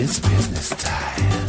It's business time.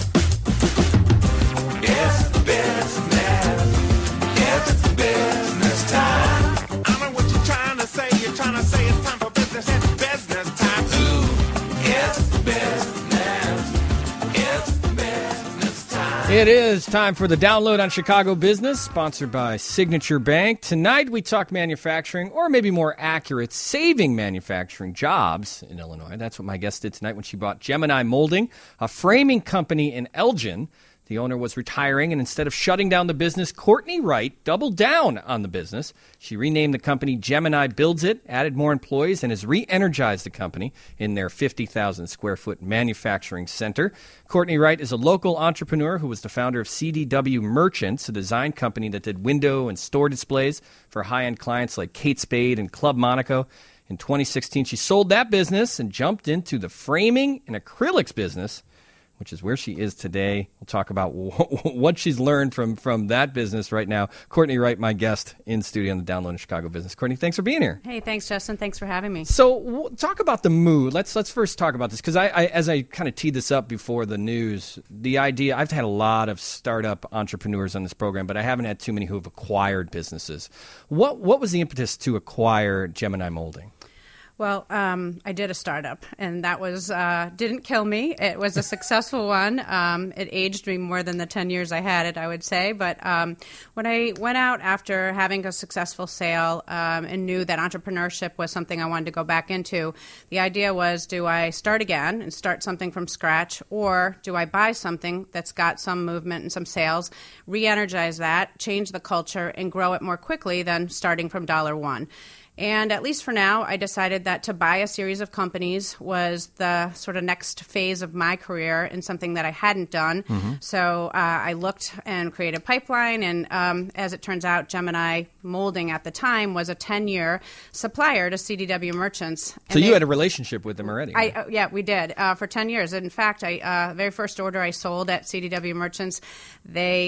It's business. It's business time. I know what you're trying to say. You're trying to say it's time for business. It's business time. Ooh, it's business. It's business time. It is time for the Download on Chicago Business, sponsored by Signature Bank. Tonight we talk manufacturing, or maybe more accurate, saving manufacturing jobs in Illinois. That's what my guest did tonight when she bought Gemini Molding, a framing company in Elgin. The owner was retiring, and instead of shutting down the business, Courtney Wright doubled down on the business. She renamed the company Gemini Builds It, added more employees, and has re-energized the company in their 50,000-square-foot manufacturing center. Courtney Wright is a local entrepreneur who was the founder of CDW Merchants, a design company that did window and store displays for high-end clients like Kate Spade and Club Monaco. In 2016, she sold that business and jumped into the framing and acrylics business, which is where she is today. We'll talk about what she's learned from that business right now. Courtney Wright, my guest in studio on the Download in Chicago Business. Courtney, thanks for being here. Hey, thanks, Justin. Thanks for having me. So talk about the move. Let's first talk about this, because I as I kind of teed this up before the news, the idea, I've had a lot of startup entrepreneurs on this program, but I haven't had too many who have acquired businesses. What was the impetus to acquire Gemini Molding? Well, I did a startup, and that was didn't kill me. It was a successful one. It aged me more than the 10 years I had it, I would say. But when I went out after having a successful sale and knew that entrepreneurship was something I wanted to go back into, the idea was, do I start again and start something from scratch, or do I buy something that's got some movement and some sales, re-energize that, change the culture, and grow it more quickly than starting from $1? And at least for now, I decided that to buy a series of companies was the sort of next phase of my career and something that I hadn't done. Mm-hmm. So I looked and created a pipeline, and as it turns out, Gemini Molding at the time was a 10-year supplier to CDW Merchants. So you had a relationship with them already, right? Yeah, we did, for 10 years. In fact, very first order I sold at CDW Merchants, they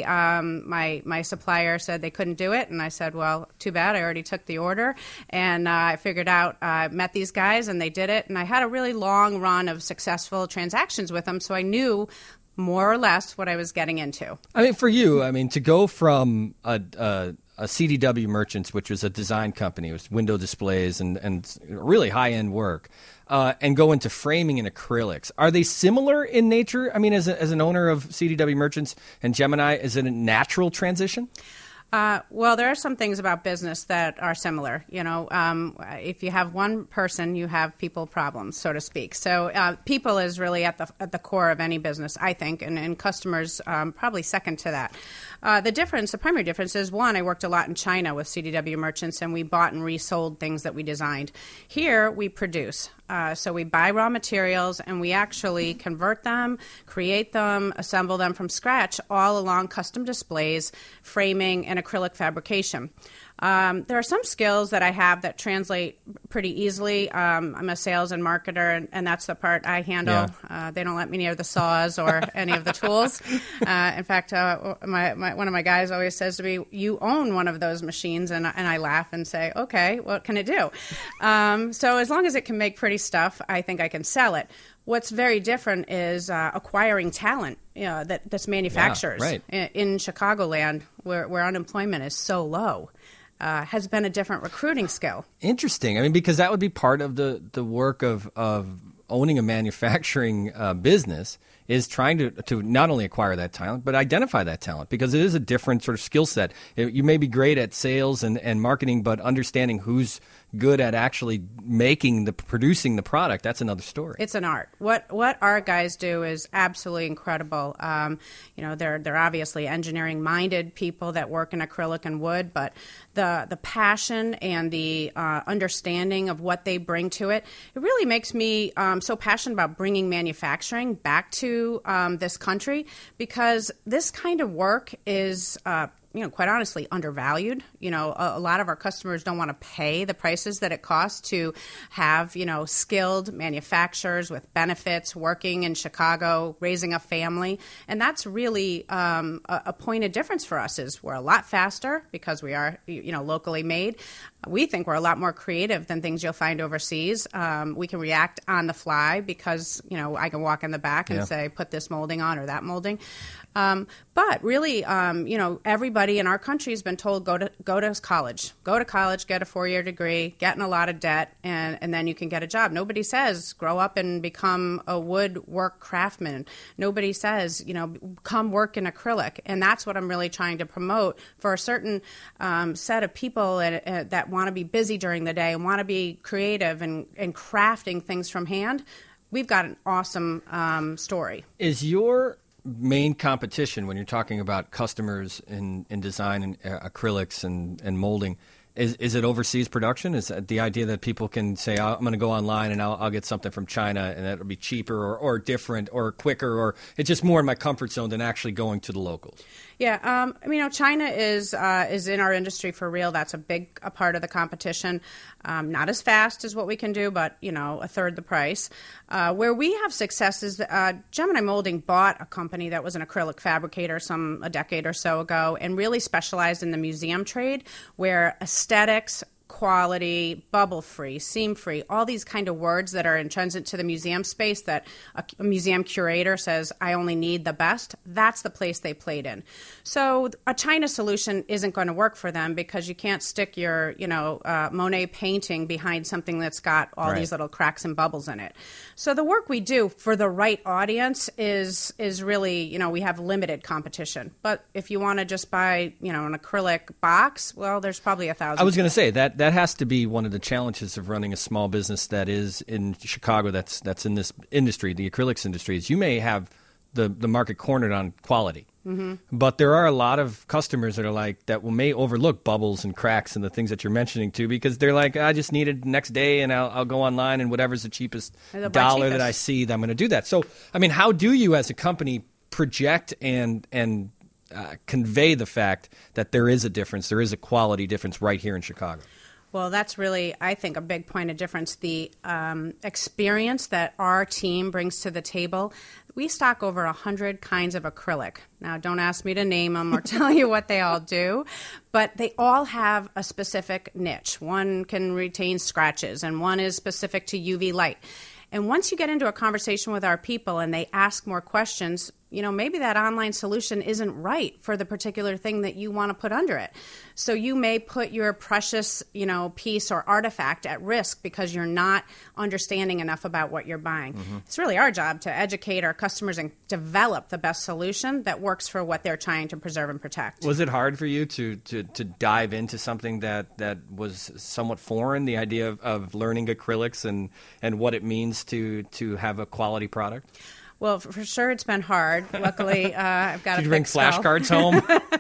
my supplier said they couldn't do it, and I said, well, too bad, I already took the order. And I figured out, I met these guys, and they did it. And I had a really long run of successful transactions with them, so I knew more or less what I was getting into. I mean, for you, to go from a CDW Merchants, which was a design company, it was window displays and really high-end work, and go into framing and acrylics. Are they similar in nature? I mean, as an owner of CDW Merchants and Gemini, is it a natural transition? Well, there are some things about business that are similar. You know, if you have one person, you have people problems, so to speak. So people is really at the core of any business, I think, and customers probably second to that. The primary difference is, one, I worked a lot in China with CDW Merchants, and we bought and resold things that we designed. Here, we produce. So we buy raw materials, and we actually convert them, create them, assemble them from scratch, all along custom displays, framing, and acrylic fabrication. There are some skills that I have that translate pretty easily. I'm a sales and marketer, and that's the part I handle. Yeah. They don't let me near the saws or any of the tools. In fact, one of my guys always says to me, "You own one of those machines," and I laugh and say, "Okay, what can it do?" So as long as it can make pretty stuff, I think I can sell it. What's very different is acquiring talent that's manufacturers. Yeah, right. In Chicagoland, where unemployment is so low. Has been a different recruiting skill. Interesting. I mean, because that would be part of the work of owning a manufacturing business, is trying to not only acquire that talent, but identify that talent, because it is a different sort of skill set. You may be great at sales and marketing, but understanding who's good at actually producing the product, that's another story. It's an art. What our guys do is absolutely incredible. They're obviously engineering-minded people that work in acrylic and wood, but the passion and the understanding of what they bring to it, it really makes me so passionate about bringing manufacturing back to this country, because this kind of work is quite honestly, undervalued. A lot of our customers don't want to pay the prices that it costs to have, skilled manufacturers with benefits working in Chicago, raising a family. And that's really a point of difference for us is we're a lot faster because we are, locally made. We think we're a lot more creative than things you'll find overseas. We can react on the fly because, I can walk in the back and say, put this molding on or that molding. But really, everybody in our country has been told go to college, get a 4-year degree, get in a lot of debt, and then you can get a job. Nobody says grow up and become a woodwork craftsman. Nobody says, come work in acrylic. And that's what I'm really trying to promote for a certain set of people that want to be busy during the day and want to be creative and crafting things from hand. We've got an awesome story. Is your main competition when you're talking about customers in design and acrylics and molding, is it overseas production? Is that the idea that people can say, I'm going to go online and I'll get something from China and it'll be cheaper or different or quicker, or it's just more in my comfort zone than actually going to the locals? Yeah, China is in our industry for real. That's a big part of the competition. Not as fast as what we can do, but, a third the price. Where we have success is Gemini Molding bought a company that was an acrylic fabricator a decade or so ago and really specialized in the museum trade, where aesthetics, quality, bubble-free, seam-free, all these kind of words that are intrinsic to the museum space that a museum curator says, I only need the best, that's the place they played in. So a China solution isn't going to work for them because you can't stick your, Monet painting behind something that's got all these little cracks and bubbles in it. So the work we do for the right audience is really, we have limited competition. But if you want to just buy, an acrylic box, well, there's probably 1,000. I was going to say that has to be one of the challenges of running a small business that is in Chicago that's in this industry, the acrylics industry, is you may have the market cornered on quality. Mm-hmm. But there are a lot of customers that are that may overlook bubbles and cracks and the things that you're mentioning too, because they're like, I just need it next day and I'll go online and whatever's the cheapest dollar that I see, I'm going to do that. So, how do you as a company project and convey the fact that there is a difference, there is a quality difference right here in Chicago? Well, that's really, I think, a big point of difference. The experience that our team brings to the table. We stock over 100 kinds of acrylic. Now, don't ask me to name them or tell you what they all do, but they all have a specific niche. One can retain scratches, and one is specific to UV light. And once you get into a conversation with our people and they ask more questions, maybe that online solution isn't right for the particular thing that you want to put under it. So you may put your precious, piece or artifact at risk because you're not understanding enough about what you're buying. Mm-hmm. It's really our job to educate our customers and develop the best solution that works for what they're trying to preserve and protect. Was it hard for you to dive into something that was somewhat foreign, the idea of learning acrylics and what it means to have a quality product? Well, for sure, it's been hard. Luckily, I've got Did you bring flashcards home?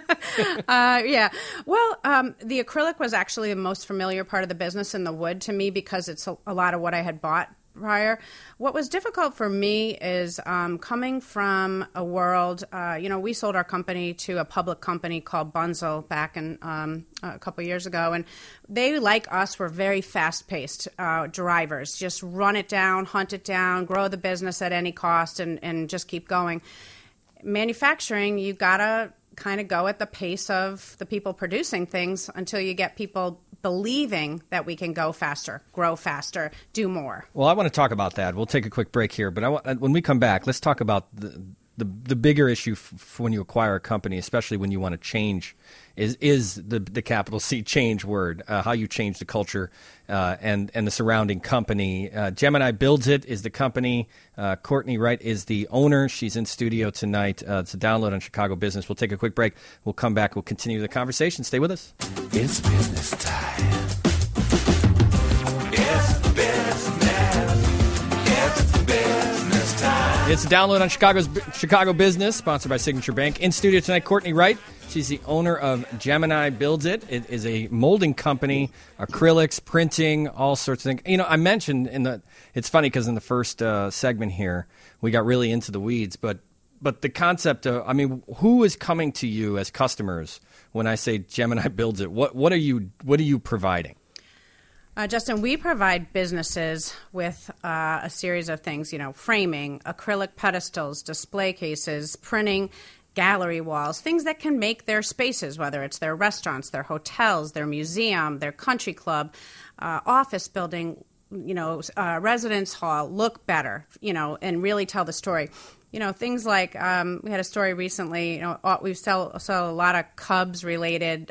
Yeah. Well, the acrylic was actually the most familiar part of the business in the wood to me because it's a lot of what I had bought prior. What was difficult for me is coming from a world, we sold our company to a public company called Bunzl back in a couple of years ago, and they, like us, were very fast-paced drivers. Just run it down, hunt it down, grow the business at any cost, and just keep going. Manufacturing, you got to kind of go at the pace of the people producing things until you get people believing that we can go faster, grow faster, do more. Well, I want to talk about that. We'll take a quick break here, but when we come back, let's talk about the bigger issue when you acquire a company, especially when you want to change, is the capital C change word, how you change the culture and the surrounding company. Gemini Builds It is the company. Courtney Wright is the owner. She's in studio tonight. It's a download on Chicago Business. We'll take a quick break. We'll come back. We'll continue the conversation. Stay with us. It's business time. It's business. It's business time. It's a download on Chicago Business, sponsored by Signature Bank. In studio tonight, Courtney Wright. She's the owner of Gemini Builds It. It is a molding company, acrylics, printing, all sorts of things. I mentioned it's funny because in the first segment here, we got really into the weeds, but But the concept of, I mean, who is coming to you as customers when I say Gemini builds it? What are you providing? Justin, we provide businesses with a series of things, framing, acrylic pedestals, display cases, printing, gallery walls, things that can make their spaces, whether it's their restaurants, their hotels, their museum, their country club, office building, residence hall, look better, and really tell the story. Things like we had a story recently. We sell a lot of Cubs related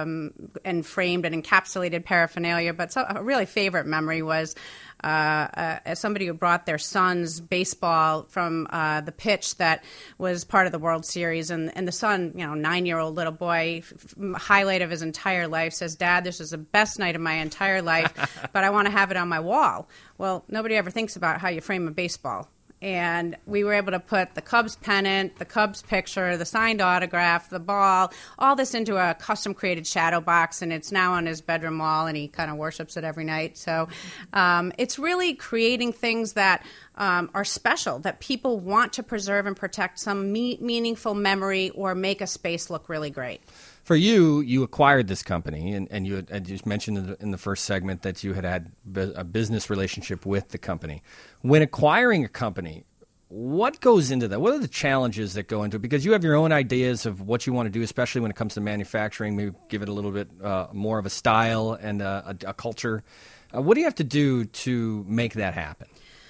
and framed and encapsulated paraphernalia. But a really favorite memory was somebody who brought their son's baseball from the pitch that was part of the World Series, and the son, 9-year-old little boy, highlight of his entire life, says, "Dad, this is the best night of my entire life, but I want to have it on my wall." Well, nobody ever thinks about how you frame a baseball. And we were able to put the Cubs pennant, the Cubs picture, the signed autograph, the ball, all this into a custom-created shadow box, and it's now on his bedroom wall, and he kind of worships it every night. So it's really creating things that are special, that people want to preserve and protect, some meaningful memory, or make a space look really great. For you acquired this company, and you had just mentioned in the first segment that you had a business relationship with the company. When acquiring a company, what goes into that? What are the challenges that go into it? Because you have your own ideas of what you want to do, especially when it comes to manufacturing, maybe give it a little bit more of a style and a culture. What do you have to do to make that happen?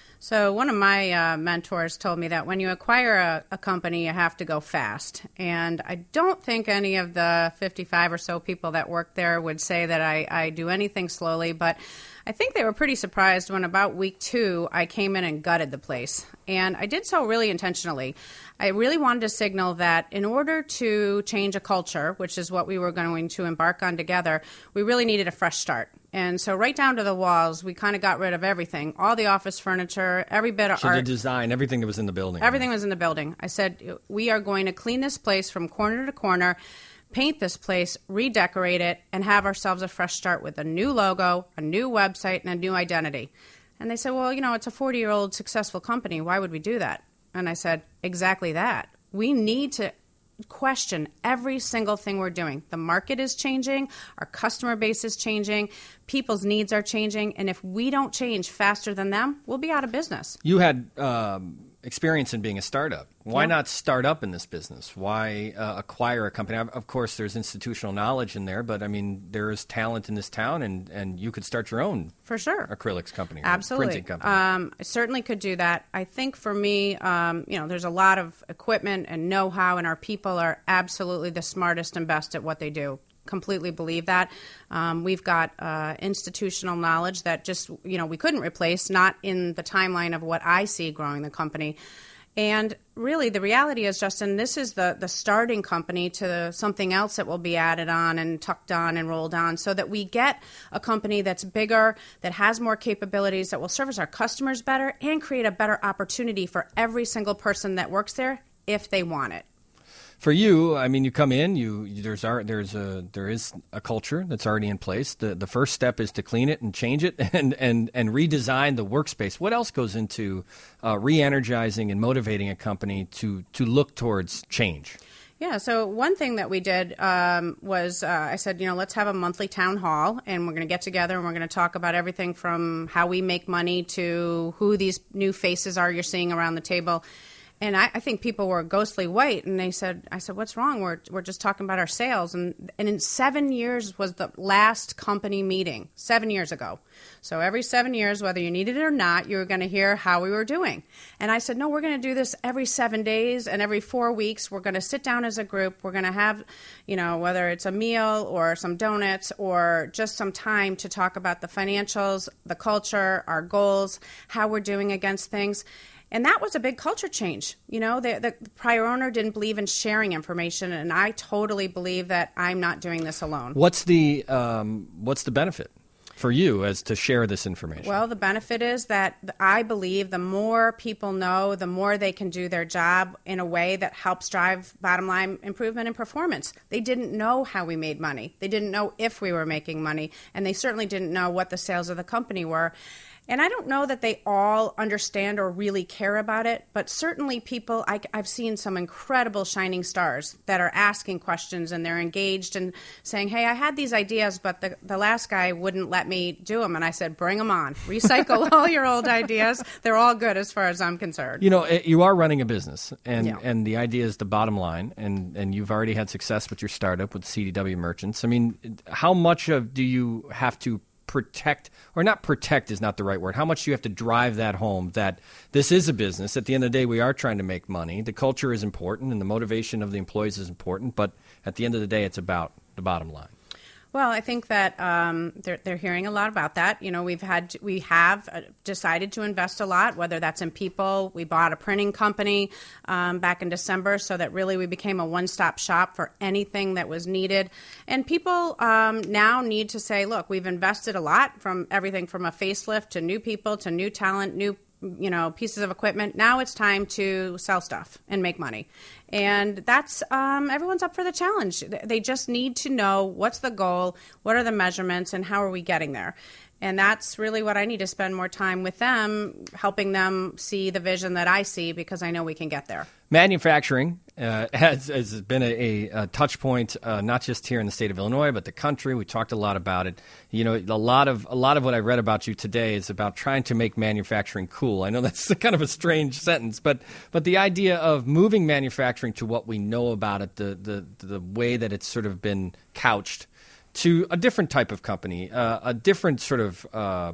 So one of my mentors told me that when you acquire a company, you have to go fast. And I don't think any of the 55 or so people that work there would say that I do anything slowly, but I think they were pretty surprised when about week 2, I came in and gutted the place. And I did so really intentionally. I really wanted to signal that in order to change a culture, which is what we were going to embark on together, we really needed a fresh start. And so right down to the walls, we kind of got rid of everything, all the office furniture, every bit of art. So the design, everything that was in the building. Everything was in the building. I said, we are going to clean this place from corner to corner, paint this place, redecorate it, and have ourselves a fresh start with a new logo, a new website, and a new identity. And they said, well, it's a 40-year-old successful company. Why would we do that? And I said, exactly that. We need to question every single thing we're doing. The market is changing. Our customer base is changing. People's needs are changing. And if we don't change faster than them, we'll be out of business. You had experience in being a startup. Why not start up in this business? Why acquire a company? Of course, there's institutional knowledge in there, but I mean, there is talent in this town, and you could start your own for sure acrylics company, absolutely, printing company. I certainly could do that. I think for me, there's a lot of equipment and know-how, and our people are absolutely the smartest and best at what they do. Completely believe that. We've got institutional knowledge that just, we couldn't replace, not in the timeline of what I see growing the company. And really, the reality is, Justin, this is the starting company to something else that will be added on and tucked on and rolled on, so that we get a company that's bigger, that has more capabilities, that will service our customers better and create a better opportunity for every single person that works there if they want it. For you, I mean, you come in. There is a culture that's already in place. The first step is to clean it and change it and redesign the workspace. What else goes into re-energizing and motivating a company to look towards change? Yeah, so one thing that we did was I said, let's have a monthly town hall, and we're going to get together and we're going to talk about everything from how we make money to who these new faces are you're seeing around the table. And I think people were ghostly white, and I said, what's wrong? We're just talking about our sales. And in 7 years was the last company meeting, 7 years ago. So every 7 years, whether you needed it or not, you were going to hear how we were doing. And I said, no, we're going to do this every 7 days, and every 4 weeks, we're going to sit down as a group. We're going to have, whether it's a meal or some donuts or just some time to talk about the financials, the culture, our goals, how we're doing against things. And that was a big culture change. The prior owner didn't believe in sharing information, and I totally believe that I'm not doing this alone. What's the benefit for you as to share this information? Well, the benefit is that I believe the more people know, the more they can do their job in a way that helps drive bottom line improvement and performance. They didn't know how we made money. They didn't know if we were making money, and they certainly didn't know what the sales of the company were. And I don't know that they all understand or really care about it, but certainly people, I've seen some incredible shining stars that are asking questions and they're engaged and saying, hey, I had these ideas, but the last guy wouldn't let me do them. And I said, bring them on. Recycle all your old ideas. They're all good as far as I'm concerned. You know, you are running a business, and the idea is the bottom line, and you've already had success with your startup with CDW Merchants. I mean, how much do you have to protect, or not protect is not the right word, how much do you have to drive that home that this is a business? At the end of the day, we are trying to make money. The culture is important and the motivation of the employees is important, but at the end of the day, it's about the bottom line. Well, I think that they're hearing a lot about that. You know, we have decided to invest a lot, whether that's in people. We bought a printing company back in December, so that really we became a one-stop shop for anything that was needed. And people now need to say, look, we've invested a lot, from everything from a facelift to new people to new talent, new pieces of equipment. Now it's time to sell stuff and make money. And that's, everyone's up for the challenge. They just need to know what's the goal, what are the measurements, and how are we getting there. And that's really what I need to spend more time with them, helping them see the vision that I see, because I know we can get there. Manufacturing has been a touch point, not just here in the state of Illinois, but the country. We talked a lot about it. You know, a lot of what I read about you today is about trying to make manufacturing cool. I know that's kind of a strange sentence, but the idea of moving manufacturing to what we know about it, the way that it's sort of been couched, to a different type of company, a different sort of,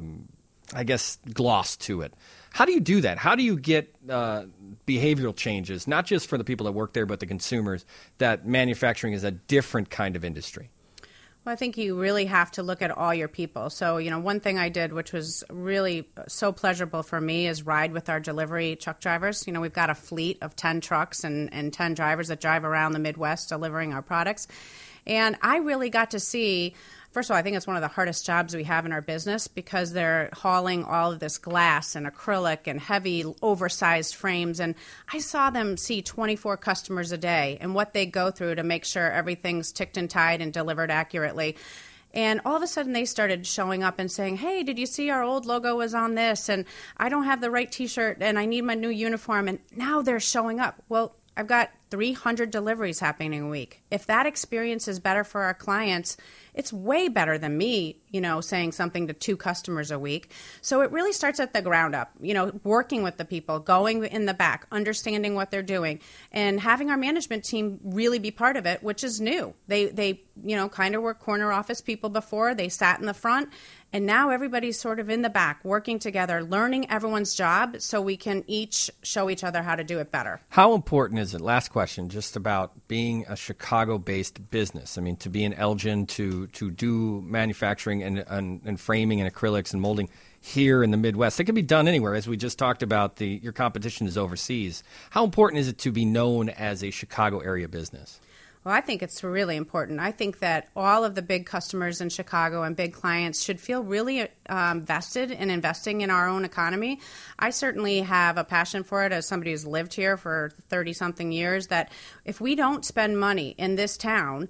gloss to it. How do you do that? How do you get behavioral changes, not just for the people that work there, but the consumers, that manufacturing is a different kind of industry? Well, I think you really have to look at all your people. So, one thing I did, which was really so pleasurable for me, is ride with our delivery truck drivers. We've got a fleet of 10 trucks and 10 drivers that drive around the Midwest delivering our products. And I really got to see, first of all, I think it's one of the hardest jobs we have in our business, because they're hauling all of this glass and acrylic and heavy, oversized frames. And I saw them see 24 customers a day and what they go through to make sure everything's ticked and tied and delivered accurately. And all of a sudden they started showing up and saying, hey, did you see our old logo was on this? And I don't have the right T-shirt and I need my new uniform. And now they're showing up. Well, I've got 300 deliveries happening a week. If that experience is better for our clients, it's way better than me, saying something to 2 customers a week. So it really starts at the ground up, working with the people, going in the back, understanding what they're doing, and having our management team really be part of it, which is new. They kind of were corner office people before. They sat in the front. And now everybody's sort of in the back, working together, learning everyone's job so we can each show each other how to do it better. How important is it, last question, just about being a Chicago-based business? I mean, to be in Elgin, to do manufacturing and framing and acrylics and molding here in the Midwest. It can be done anywhere. As we just talked about, your competition is overseas. How important is it to be known as a Chicago area business? Well, I think it's really important. I think that all of the big customers in Chicago and big clients should feel really vested in investing in our own economy. I certainly have a passion for it as somebody who's lived here for 30-something years, that if we don't spend money in this town,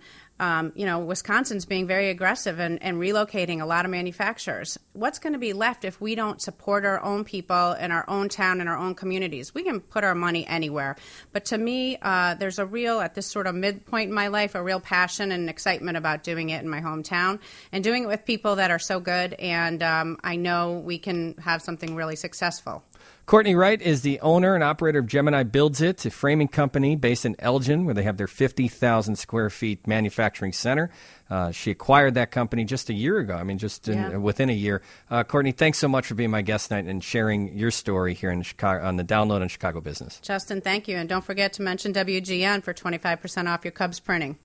Wisconsin's being very aggressive and relocating a lot of manufacturers. What's going to be left if we don't support our own people in our own town and our own communities? We can put our money anywhere. But to me, there's at this sort of midpoint in my life, a real passion and excitement about doing it in my hometown and doing it with people that are so good. And I know we can have something really successful. Courtney Wright is the owner and operator of Gemini Builds It, a framing company based in Elgin, where they have their 50,000 square feet manufacturing center. She acquired that company just a year ago. Within a year. Courtney, thanks so much for being my guest tonight and sharing your story here in Chicago on the Download on Chicago Business. Justin, thank you. And don't forget to mention WGN for 25% off your Cubs printing.